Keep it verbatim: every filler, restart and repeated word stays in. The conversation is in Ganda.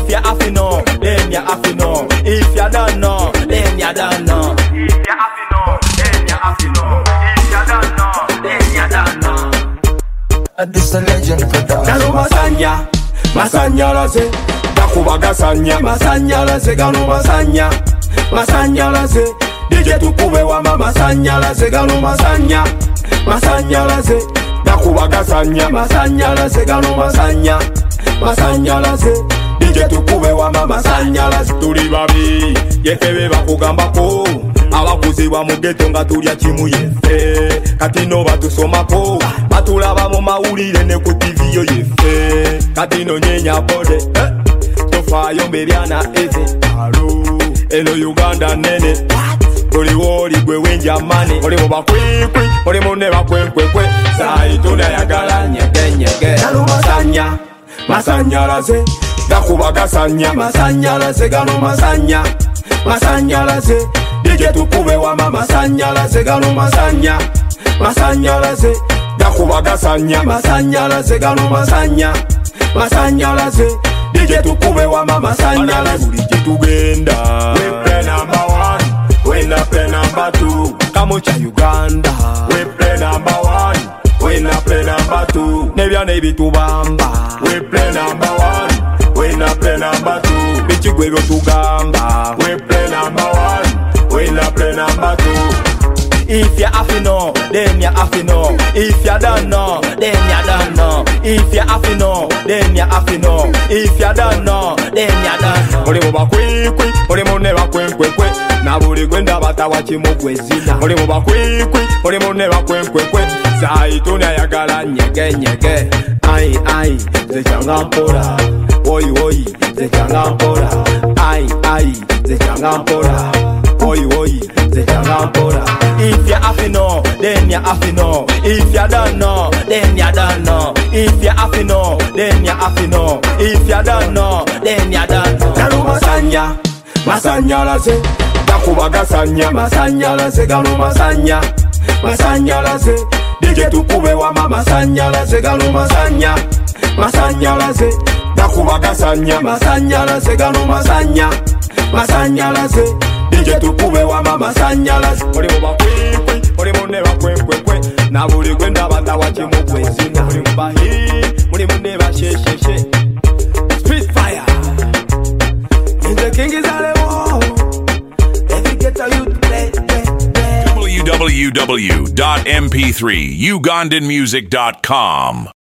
If you have to know, then you have to know. If you don't know, then you don't know. If you have to know, then you have to know. If you don't know, then you don't know. This is a legend production. Gano masanya, masanya laze. Dakuba gasanya, masanya laze. Gano masanya, masanya laze. D J tukube wama masanya laze. Gano masanya, masanya laze. Dakuba gasanya, masanya laze. Gano masanya, masanya laze. D J tukube wama masanya laze. Tuli babi, yefebe bakugambako. Abakuzibwa mu ghetto nga tulya kimu yefe. Kati no batusomako, batulaba mu mawulire ne ku T V yo yefe. Kati no nyenya bode, eh? Tofayo mbebyana eze. Alo, eno Uganda nene. Tuli woli gwe wenja mane. Oli mu bakwikwi, oli mu ne bakwenkwekwe. Sai tunayagala nyege nyege. Gano masanya, masanya laze. Dakuba gasanya, masanya laze. Gano masanya, masanya laze. D J tukube wama masanya laze. Gano masanya, masanya laze. Dakuba gasanya, masanya laze. Gano masanya, masanya laze. D J tukube wama masanya laze. D J tugenda, we play number one, we na play number two. Kamocha Uganda, we play number one, we na play number two. Nebya nebi tubamba, we play number one, we na play number two. Bichigwe byo tugamba, we play number one, we na play number two. If you have to know, then you have to know. If you don't know, then you don't know. If you have to know, then you have to know. If you don't know, then you don't know. Oli mu bakwikwi, oli mu ne bakwenkwekwe. Na buli gwenda batawa kimu gwezina. Oli mu bakwikwi, oli mu ne bakwenkwekwe. Sai tunayagala nyege nyege. Ai ai, ze changa mpora. Oi oi, ze changa mpora. Ai ai, ze changa mpora. Oi oi, ze changa mpora. If you have to know, then you have to know. If you don't know, then you don't know. If you have to know, then you have to know. If you don't know, then you don't know. Gano masanya, masanya laze. Dakuba gasanya, masanya laze. Gano masanya, masanya laze. D J tukube wama masanya laze. Gano masanya, masanya laze. Dakuba gasanya, masanya laze. Gano masanya, masanya laze. D J tukube wama masanya laze. Oli mu bakwikwi, oli mu ne bakwenkwekwe. Na buli gwenda batawa kimu gwezina. Oli mu bahi, oli mu ne bashesheshe. Street fire. In the king is alewo. Every ghetto youth play, play, play. w w w dot m p three ugandan music dot com